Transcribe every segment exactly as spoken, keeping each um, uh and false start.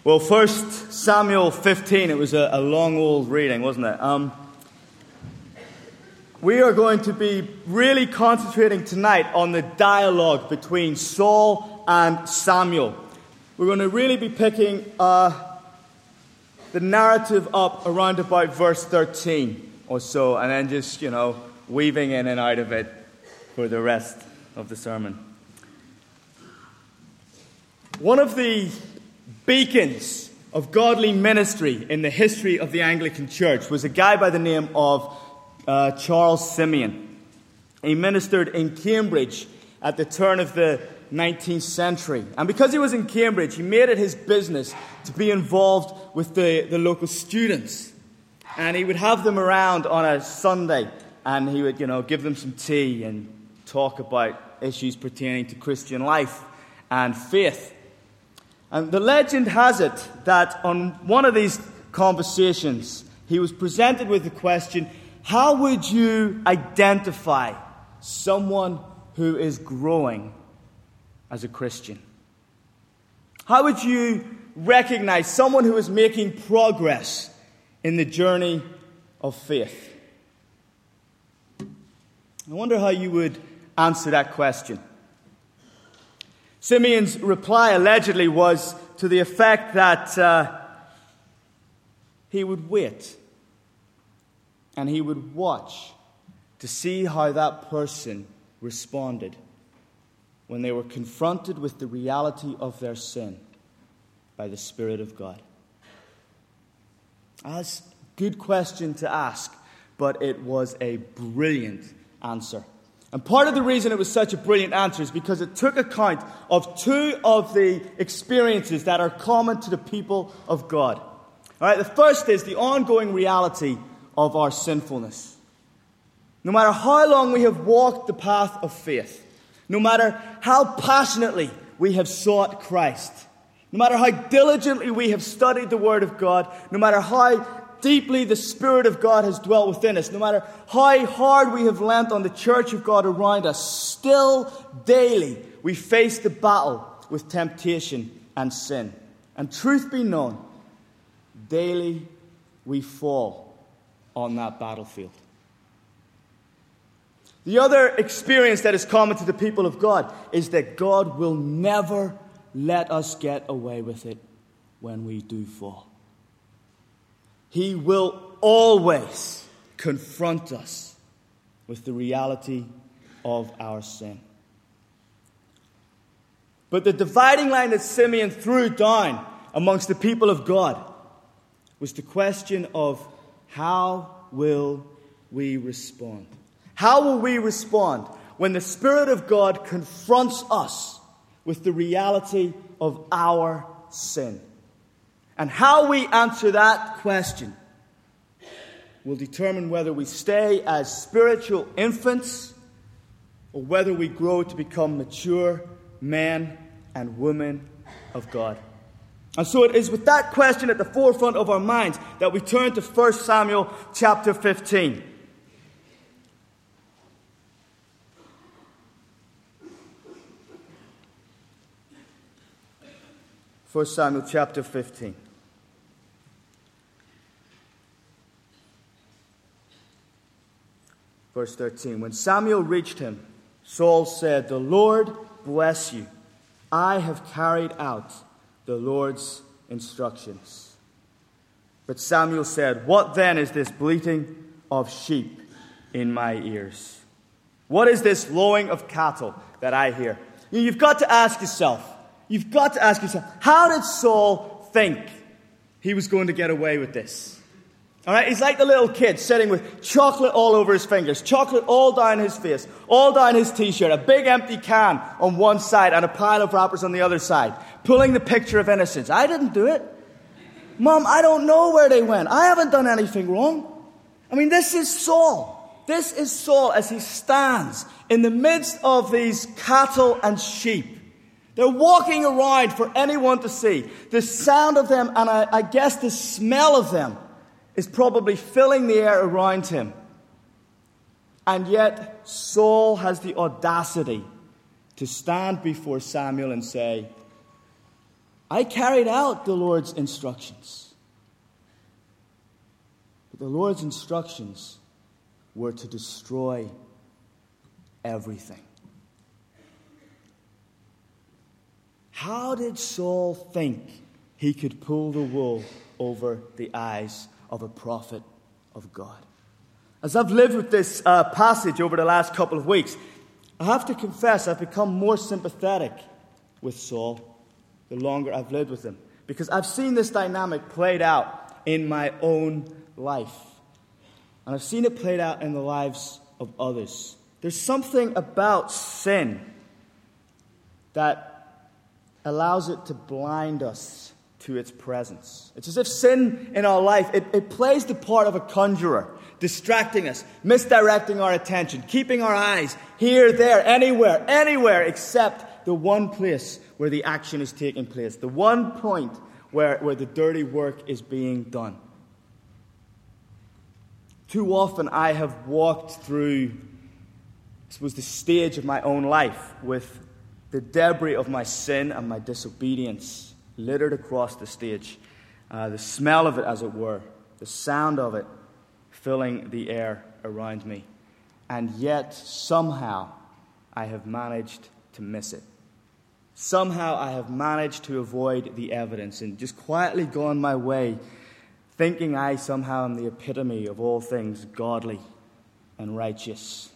Well, First Samuel fifteen, it was a, a long old reading, wasn't it? Um, we are going to be really concentrating tonight on the dialogue between Saul and Samuel. We're going to really be picking uh, the narrative up around about verse thirteen or so, and then just, you know, weaving in and out of it for the rest of the sermon. One of the beacons of godly ministry in the history of the Anglican Church was a guy by the name of uh, Charles Simeon. He ministered in Cambridge at the turn of the nineteenth century. And because he was in Cambridge, he made it his business to be involved with the, the local students. And he would have them around on a Sunday, and he would, you know, give them some tea and talk about issues pertaining to Christian life and faith. And the legend has it that on one of these conversations, he was presented with the question, how would you identify someone who is growing as a Christian? How would you recognize someone who is making progress in the journey of faith? I wonder how you would answer that question. Simeon's reply allegedly was to the effect that uh, he would wait and he would watch to see how that person responded when they were confronted with the reality of their sin by the Spirit of God. That's a good question to ask, but it was a brilliant answer. And part of the reason it was such a brilliant answer is because it took account of two of the experiences that are common to the people of God. All right, the first is the ongoing reality of our sinfulness. No matter how long we have walked the path of faith, no matter how passionately we have sought Christ, no matter how diligently we have studied the Word of God, no matter how deeply the Spirit of God has dwelt within us, no matter how hard we have leant on the church of God around us, still daily we face the battle with temptation and sin. And truth be known, daily we fall on that battlefield. The other experience that is common to the people of God is that God will never let us get away with it when we do fall. He will always confront us with the reality of our sin. But the dividing line that Simeon threw down amongst the people of God was the question of how will we respond? How will we respond when the Spirit of God confronts us with the reality of our sin? And how we answer that question will determine whether we stay as spiritual infants or whether we grow to become mature men and women of God. And so it is with that question at the forefront of our minds that we turn to First Samuel chapter fifteen. First Samuel chapter fifteen. Verse thirteen. When Samuel reached him, Saul said, "The Lord bless you. I have carried out the Lord's instructions." But Samuel said, "What then is this bleating of sheep in my ears? What is this lowing of cattle that I hear?" You've got to ask yourself, you've got to ask yourself, how did Saul think he was going to get away with this? All right, he's like the little kid sitting with chocolate all over his fingers, chocolate all down his face, all down his t-shirt, a big empty can on one side and a pile of wrappers on the other side, pulling the picture of innocence. I didn't do it. Mom, I don't know where they went. I haven't done anything wrong. I mean, this is Saul. This is Saul as he stands in the midst of these cattle and sheep. They're walking around for anyone to see. The sound of them, and I, I guess the smell of them, is probably filling the air around him. And yet, Saul has the audacity to stand before Samuel and say, I carried out the Lord's instructions. But the Lord's instructions were to destroy everything. How did Saul think he could pull the wool over the eyes of a prophet of God? As I've lived with this uh, passage over the last couple of weeks, I have to confess I've become more sympathetic with Saul the longer I've lived with him, because I've seen this dynamic played out in my own life. And I've seen it played out in the lives of others. There's something about sin that allows it to blind us to its presence. It's as if sin in our life, it, it plays the part of a conjurer, distracting us, misdirecting our attention, keeping our eyes here, there, anywhere, anywhere except the one place where the action is taking place, the one point where, where the dirty work is being done. Too often I have walked through, I suppose, the stage of my own life with the debris of my sin and my disobedience littered across the stage. Uh, the smell of it, as it were, the sound of it filling the air around me. And yet, somehow, I have managed to miss it. Somehow, I have managed to avoid the evidence and just quietly gone my way, thinking I somehow am the epitome of all things godly and righteous.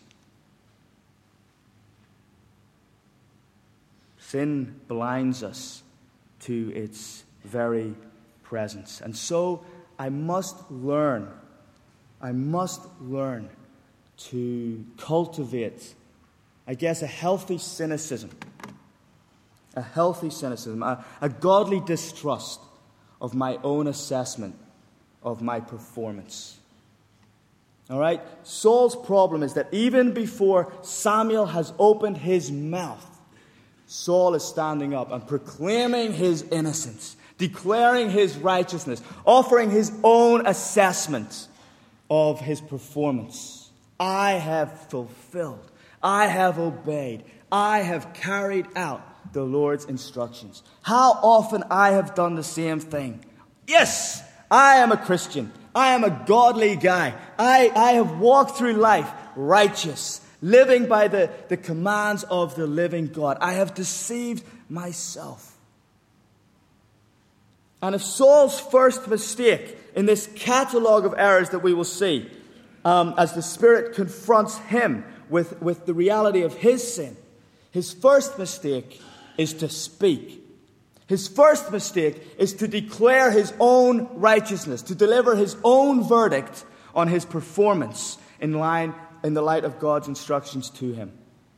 Sin blinds us to its very presence. And so I must learn, I must learn to cultivate, I guess, a healthy cynicism. A healthy cynicism, a, a godly distrust of my own assessment of my performance. All right? Saul's problem is that even before Samuel has opened his mouth, Saul is standing up and proclaiming his innocence, declaring his righteousness, offering his own assessment of his performance. I have fulfilled, I have obeyed, I have carried out the Lord's instructions. How often I have done the same thing. Yes, I am a Christian. I am a godly guy. I, I have walked through life righteous, living by the, the commands of the living God. I have deceived myself. And if Saul's first mistake in this catalogue of errors that we will see, um, as the Spirit confronts him with, with the reality of his sin, his first mistake is to speak. His first mistake is to declare his own righteousness, to deliver his own verdict on his performance in line in the light of God's instructions to him.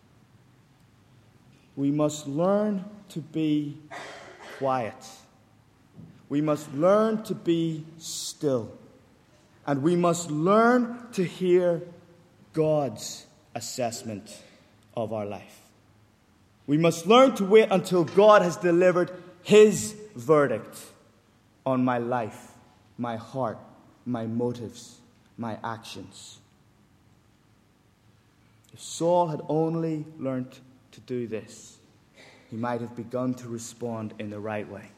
We must learn to be quiet. We must learn to be still. And we must learn to hear God's assessment of our life. We must learn to wait until God has delivered his verdict on my life, my heart, my motives, my actions. If Saul had only learned to do this, he might have begun to respond in the right way.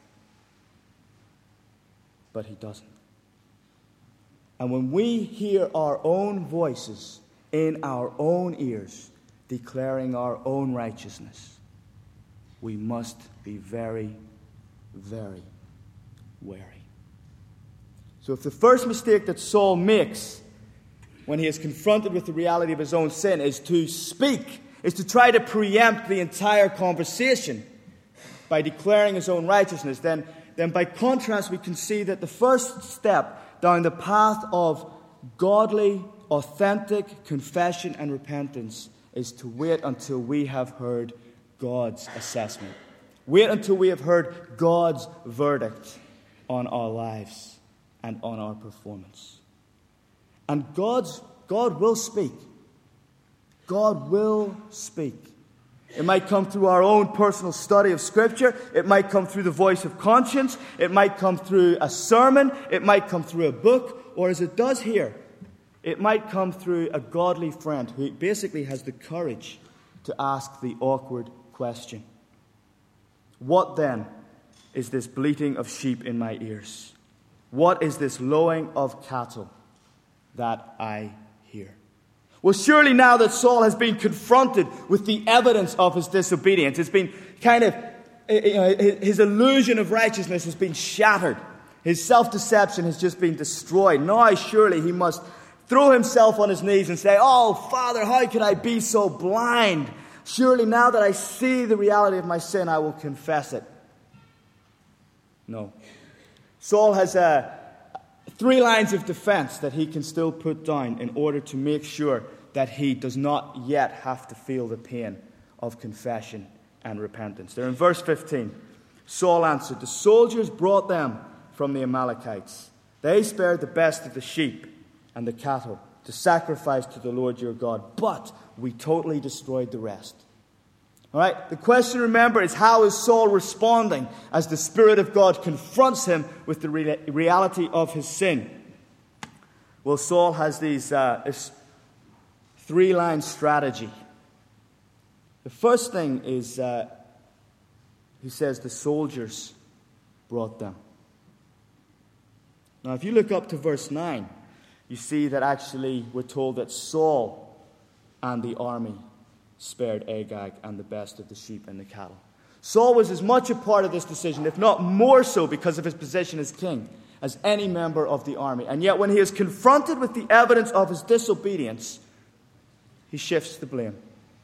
But he doesn't. And when we hear our own voices in our own ears declaring our own righteousness, we must be very, very wary. So if the first mistake that Saul makes when he is confronted with the reality of his own sin is to speak, is to try to preempt the entire conversation by declaring his own righteousness, then, then by contrast we can see that the first step down the path of godly, authentic confession and repentance is to wait until we have heard God's assessment. Wait until we have heard God's verdict on our lives and on our performance. And God's, God will speak. God will speak. It might come through our own personal study of Scripture. It might come through the voice of conscience. It might come through a sermon. It might come through a book. Or as it does here, it might come through a godly friend who basically has the courage to ask the awkward question. What then is this bleating of sheep in my ears? What is this lowing of cattle that I hear? Well, surely now that Saul has been confronted with the evidence of his disobedience, it's been kind of, you know, his illusion of righteousness has been shattered. His self-deception has just been destroyed. Now, surely he must throw himself on his knees and say, "Oh, Father, how could I be so blind? Surely now that I see the reality of my sin, I will confess it." No. Saul has uh, three lines of defense that he can still put down in order to make sure that he does not yet have to feel the pain of confession and repentance. They're in verse fifteen. Saul answered, "The soldiers brought them from the Amalekites. They spared the best of the sheep and the cattle to sacrifice to the Lord your God, but we totally destroyed the rest." All right, the question, remember, is how is Saul responding as the Spirit of God confronts him with the re- reality of his sin? Well, Saul has these uh, this three-line strategy. The first thing is, uh, he says, the soldiers brought them. Now, if you look up to verse nine, you see that actually we're told that Saul and the army spared Agag and the best of the sheep and the cattle. Saul was as much a part of this decision, if not more so because of his position as king, as any member of the army. And yet when he is confronted with the evidence of his disobedience, he shifts the blame.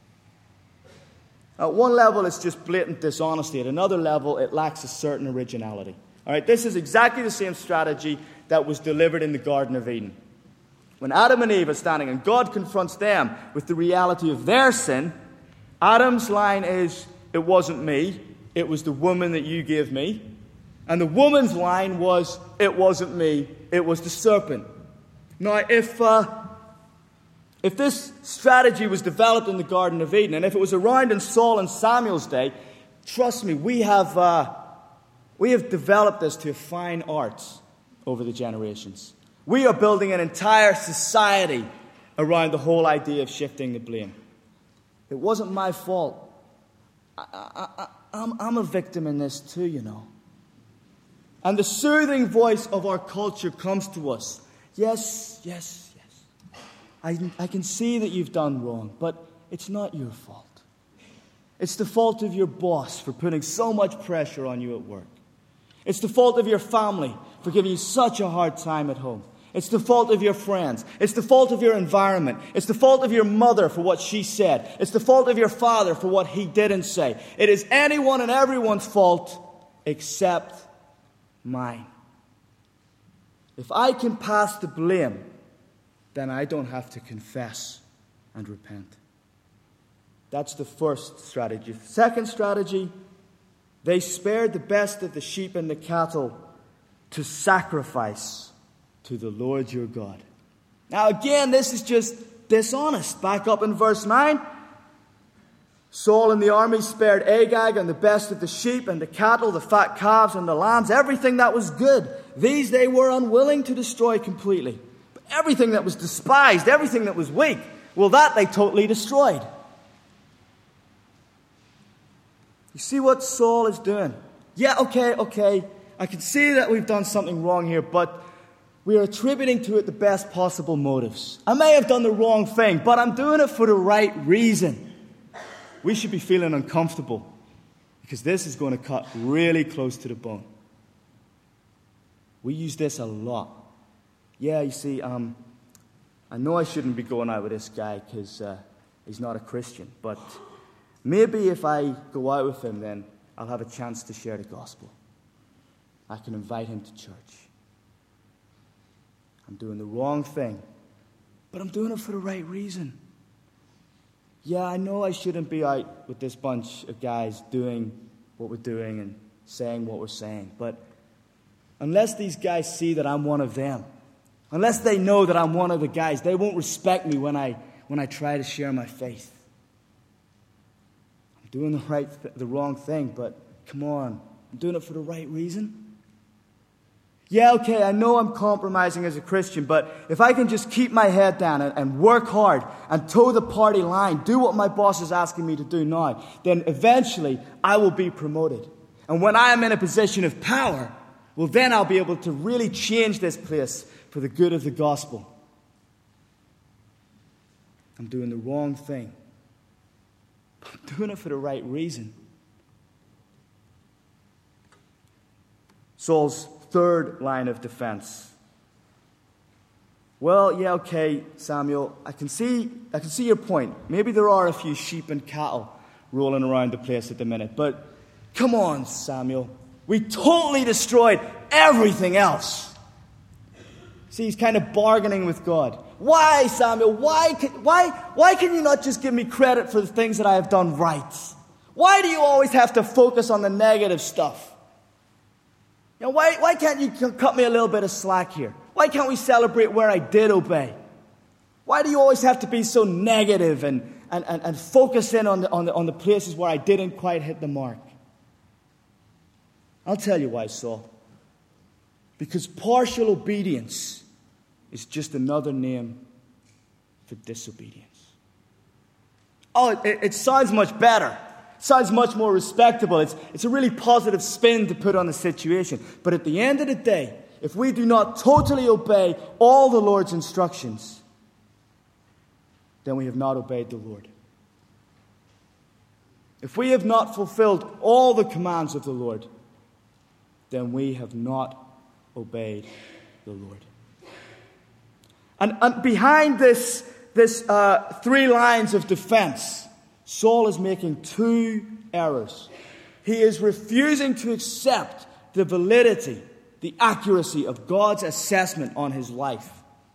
At one level, it's just blatant dishonesty. At another level, it lacks a certain originality. All right, this is exactly the same strategy that was delivered in the Garden of Eden. When Adam and Eve are standing and God confronts them with the reality of their sin, Adam's line is, "It wasn't me, it was the woman that you gave me." And the woman's line was, "It wasn't me, it was the serpent." Now, if uh, if this strategy was developed in the Garden of Eden, and if it was around in Saul and Samuel's day, trust me, we have uh, we have developed this to a fine art over the generations. We are building an entire society around the whole idea of shifting the blame. It wasn't my fault. I, I, I, I'm, I'm a victim in this too, you know. And the soothing voice of our culture comes to us. Yes, yes, yes. I, I can see that you've done wrong, but it's not your fault. It's the fault of your boss for putting so much pressure on you at work. It's the fault of your family for giving you such a hard time at home. It's the fault of your friends. It's the fault of your environment. It's the fault of your mother for what she said. It's the fault of your father for what he didn't say. It is anyone and everyone's fault except mine. If I can pass the blame, then I don't have to confess and repent. That's the first strategy. The second strategy, they spared the best of the sheep and the cattle to sacrifice to the Lord your God. Now again, this is just dishonest. Back up in verse nine. Saul and the army spared Agag and the best of the sheep and the cattle, the fat calves and the lambs, everything that was good. These they were unwilling to destroy completely. But everything that was despised, everything that was weak, well, that they totally destroyed. You see what Saul is doing? Yeah, okay, okay. I can see that we've done something wrong here, but we are attributing to it the best possible motives. I may have done the wrong thing, but I'm doing it for the right reason. We should be feeling uncomfortable because this is going to cut really close to the bone. We use this a lot. Yeah, you see, um, I know I shouldn't be going out with this guy because uh, he's not a Christian, but maybe if I go out with him, then I'll have a chance to share the gospel. I can invite him to church. I'm doing the wrong thing, but I'm doing it for the right reason. Yeah, I know I shouldn't be out with this bunch of guys doing what we're doing and saying what we're saying, but unless these guys see that I'm one of them, unless they know that I'm one of the guys, they won't respect me when I when I try to share my faith. I'm doing the right, th- the wrong thing, but come on, I'm doing it for the right reason. Yeah, okay, I know I'm compromising as a Christian, but if I can just keep my head down and, and work hard and toe the party line, do what my boss is asking me to do now, then eventually I will be promoted. And when I am in a position of power, well, then I'll be able to really change this place for the good of the gospel. I'm doing the wrong thing. But I'm doing it for the right reason. Saul's third line of defense. Well, yeah, okay, Samuel, I can see I can see your point. Maybe there are a few sheep and cattle rolling around the place at the minute, but come on, Samuel. We totally destroyed everything else. See, he's kind of bargaining with God. Why, Samuel? Why can, why, why can you not just give me credit for the things that I have done right? Why do you always have to focus on the negative stuff? You know, why, why can't you cut me a little bit of slack here? Why can't we celebrate where I did obey? Why do you always have to be so negative and, and, and, and focus in on the, on, the, on the places where I didn't quite hit the mark? I'll tell you why, Saul. Because partial obedience is just another name for disobedience. Oh, it, it sounds much better. It sounds much more respectable. It's, it's a really positive spin to put on the situation. But at the end of the day, if we do not totally obey all the Lord's instructions, then we have not obeyed the Lord. If we have not fulfilled all the commands of the Lord, then we have not obeyed the Lord. And, and behind this, this uh, three lines of defense, Saul is making two errors. He is refusing to accept the validity, the accuracy of God's assessment on his life.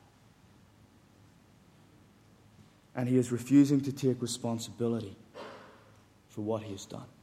And he is refusing to take responsibility for what he has done.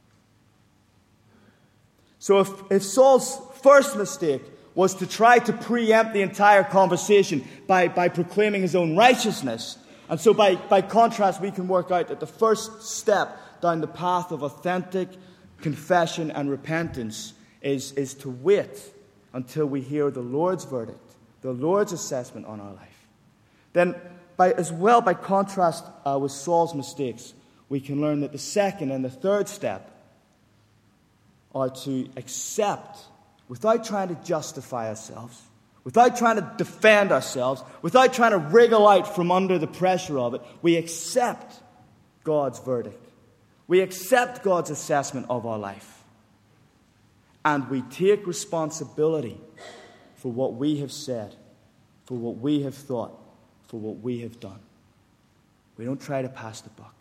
So if, if Saul's first mistake was to try to preempt the entire conversation by, by proclaiming his own righteousness, and so by, by contrast we can work out that the first step down the path of authentic confession and repentance is, is to wait until we hear the Lord's verdict, the Lord's assessment on our life. Then, by, as well, by contrast uh, with Saul's mistakes, we can learn that the second and the third step are to accept, without trying to justify ourselves, without trying to defend ourselves, without trying to wriggle out from under the pressure of it, we accept God's verdict. We accept God's assessment of our life. And we take responsibility for what we have said, for what we have thought, for what we have done. We don't try to pass the buck.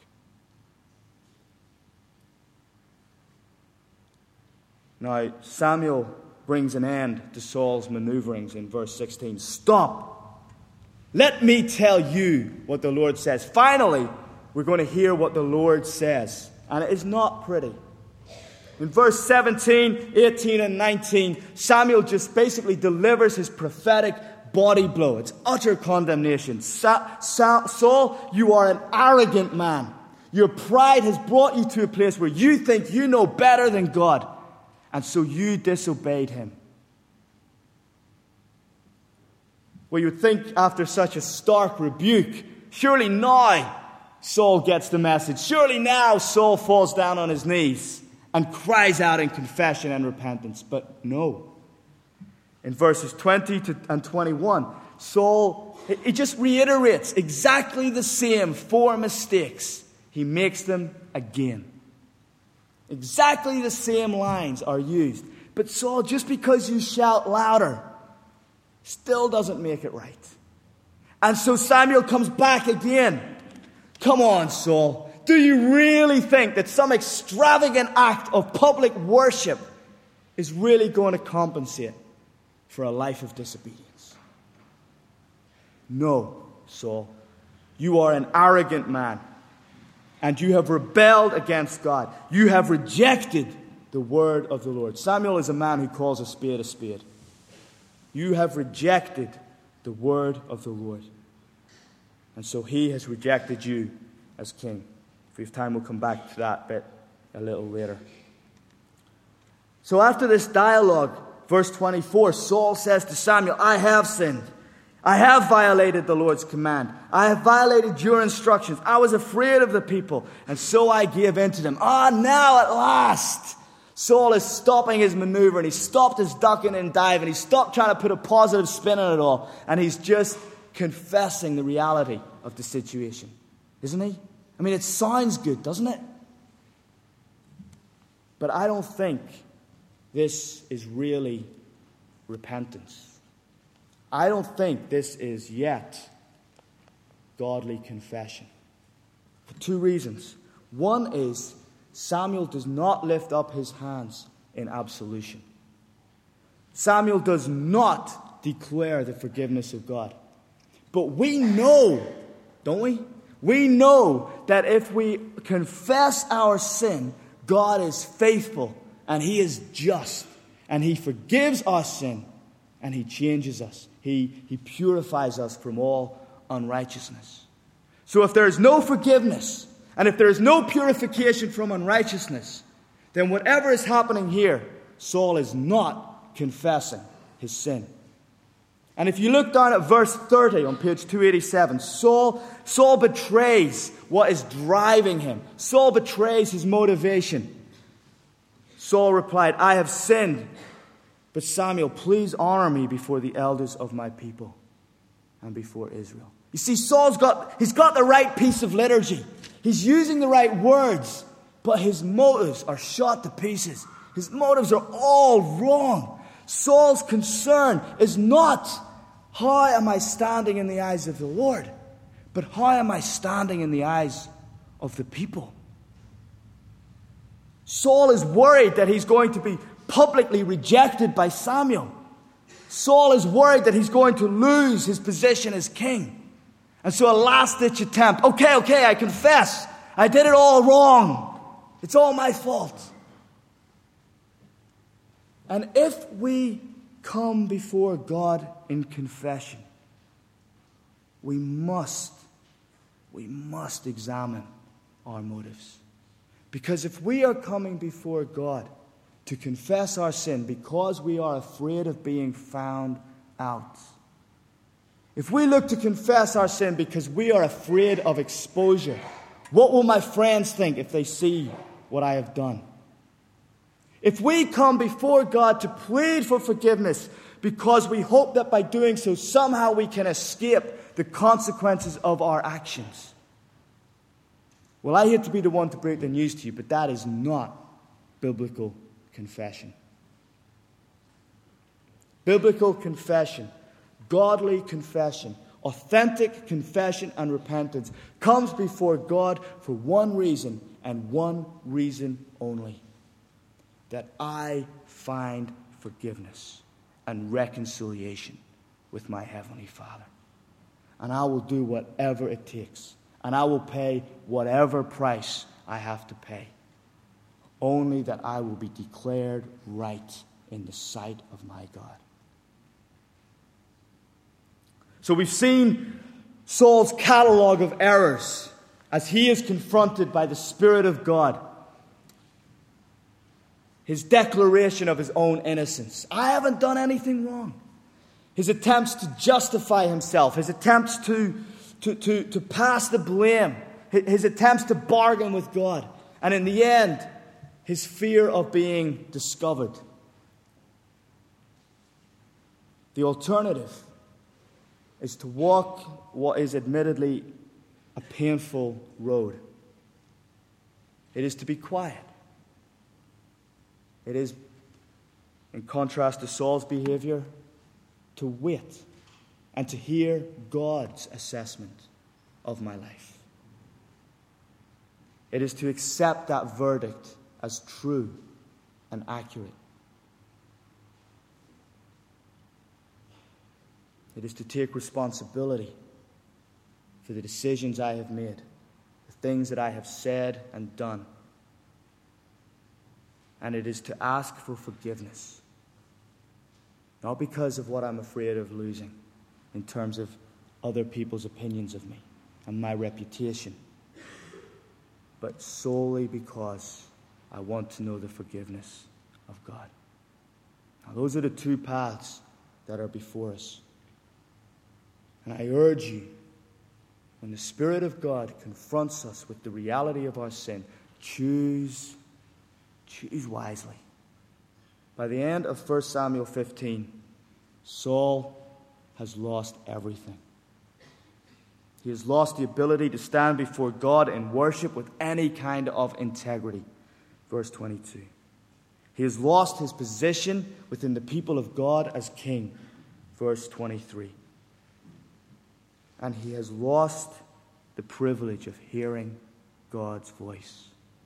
Now, Samuel brings an end to Saul's maneuverings in verse sixteen. Stop! Let me tell you what the Lord says. Finally, we're going to hear what the Lord says. And it is not pretty. In verse seventeen, eighteen, and nineteen, Samuel just basically delivers his prophetic body blow. It's utter condemnation. Sa- Sa- Saul, you are an arrogant man. Your pride has brought you to a place where you think you know better than God. And so you disobeyed him. Well, you'd think after such a stark rebuke, surely now Saul gets the message. Surely now Saul falls down on his knees and cries out in confession and repentance. But no. In verses twenty and twenty-one, Saul, he just reiterates exactly the same four mistakes. He makes them again. Exactly the same lines are used. But Saul, just because you shout louder, still doesn't make it right. And so Samuel comes back again. Come on, Saul. Do you really think that some extravagant act of public worship is really going to compensate for a life of disobedience? No, Saul. You are an arrogant man. And you have rebelled against God. You have rejected the word of the Lord. Samuel is a man who calls a spade a spade. You have rejected the word of the Lord. And so he has rejected you as king. If we have time, we'll come back to that bit a little later. So after this dialogue, verse twenty-four, Saul says to Samuel, I have sinned. I have violated the Lord's command. I have violated your instructions. I was afraid of the people, and so I gave in to them. Ah, now at last, Saul is stopping his maneuver, and he stopped his ducking and diving. He stopped trying to put a positive spin on it all, and he's just confessing the reality of the situation. Isn't he? I mean, it sounds good, doesn't it? But I don't think this is really repentance. I don't think this is yet godly confession. For two reasons. One is Samuel does not lift up his hands in absolution. Samuel does not declare the forgiveness of God. But we know, don't we? We know that if we confess our sin, God is faithful and He is just. And He forgives our sin and He changes us. He, he purifies us from all unrighteousness. So if there is no forgiveness, and if there is no purification from unrighteousness, then whatever is happening here, Saul is not confessing his sin. And if you look down at verse thirty on page two eighty-seven, Saul, Saul betrays what is driving him. Saul betrays his motivation. Saul replied, I have sinned, but Samuel, please honor me before the elders of my people and before Israel. You see, Saul's got, he's got the right piece of liturgy. He's using the right words, but his motives are shot to pieces. His motives are all wrong. Saul's concern is not, how am I standing in the eyes of the Lord, but how am I standing in the eyes of the people? Saul is worried that he's going to be publicly rejected by Samuel. Saul is worried that he's going to lose his position as king. And so a last-ditch attempt. Okay, okay, I confess. I did it all wrong. It's all my fault. And if we come before God in confession, we must, we must examine our motives. Because if we are coming before God to confess our sin because we are afraid of being found out, if we look to confess our sin because we are afraid of exposure, what will my friends think if they see what I have done? If we come before God to plead for forgiveness because we hope that by doing so somehow we can escape the consequences of our actions, well, I hate to be the one to break the news to you, but that is not biblical confession. Biblical confession, godly confession, authentic confession and repentance comes before God for one reason and one reason only: that I find forgiveness and reconciliation with my Heavenly Father. And I will do whatever it takes, and I will pay whatever price I have to pay, only that I will be declared right in the sight of my God. So we've seen Saul's catalog of errors as he is confronted by the Spirit of God. His declaration of his own innocence. I haven't done anything wrong. His attempts to justify himself. His attempts to, to, to, to pass the blame. His attempts to bargain with God. And in the end, his fear of being discovered. The alternative is to walk what is admittedly a painful road. It is to be quiet. It is, in contrast to Saul's behavior, to wait and to hear God's assessment of my life. It is to accept that verdict as true and accurate. It is to take responsibility for the decisions I have made, the things that I have said and done. And it is to ask for forgiveness. Not because of what I'm afraid of losing in terms of other people's opinions of me and my reputation, but solely because I want to know the forgiveness of God. Now, those are the two paths that are before us. And I urge you, when the Spirit of God confronts us with the reality of our sin, choose, choose wisely. By the end of First Samuel fifteen, Saul has lost everything. He has lost the ability to stand before God and worship with any kind of integrity. Verse twenty-two. He has lost his position within the people of God as king. Verse twenty-three. And he has lost the privilege of hearing God's voice.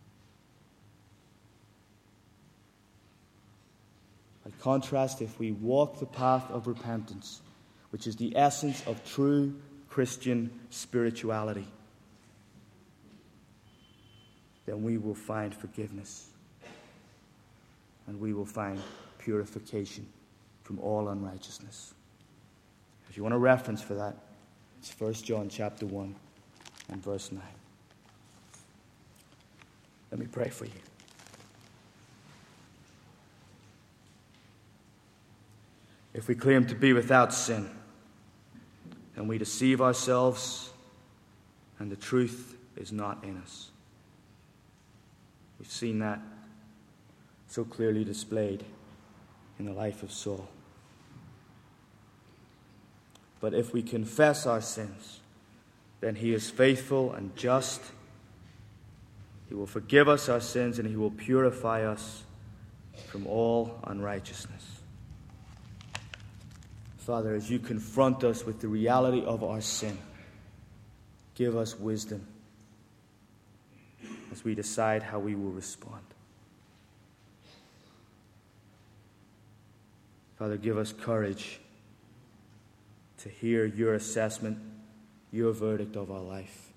By contrast, if we walk the path of repentance, which is the essence of true Christian spirituality, then we will find forgiveness. And we will find purification from all unrighteousness. If you want a reference for that, it's First John chapter one and verse nine. Let me pray for you. If we claim to be without sin, then we deceive ourselves, and the truth is not in us. We've seen that so clearly displayed in the life of Saul. But if we confess our sins, then he is faithful and just. He will forgive us our sins, and he will purify us from all unrighteousness. Father, as you confront us with the reality of our sin, give us wisdom as we decide how we will respond. Father, give us courage to hear your assessment, your verdict of our life.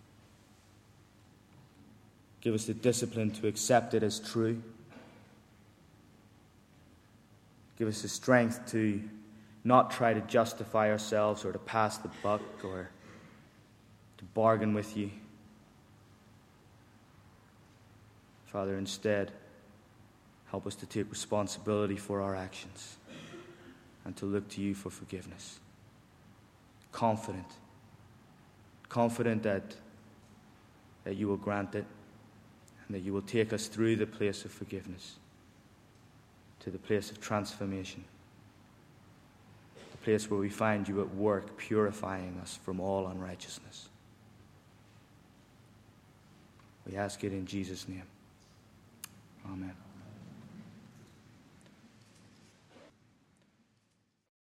Give us the discipline to accept it as true. Give us the strength to not try to justify ourselves or to pass the buck or to bargain with you. Father, instead, help us to take responsibility for our actions and to look to you for forgiveness. Confident. Confident that, that you will grant it and that you will take us through the place of forgiveness to the place of transformation. The place where we find you at work purifying us from all unrighteousness. We ask it in Jesus' name. Amen.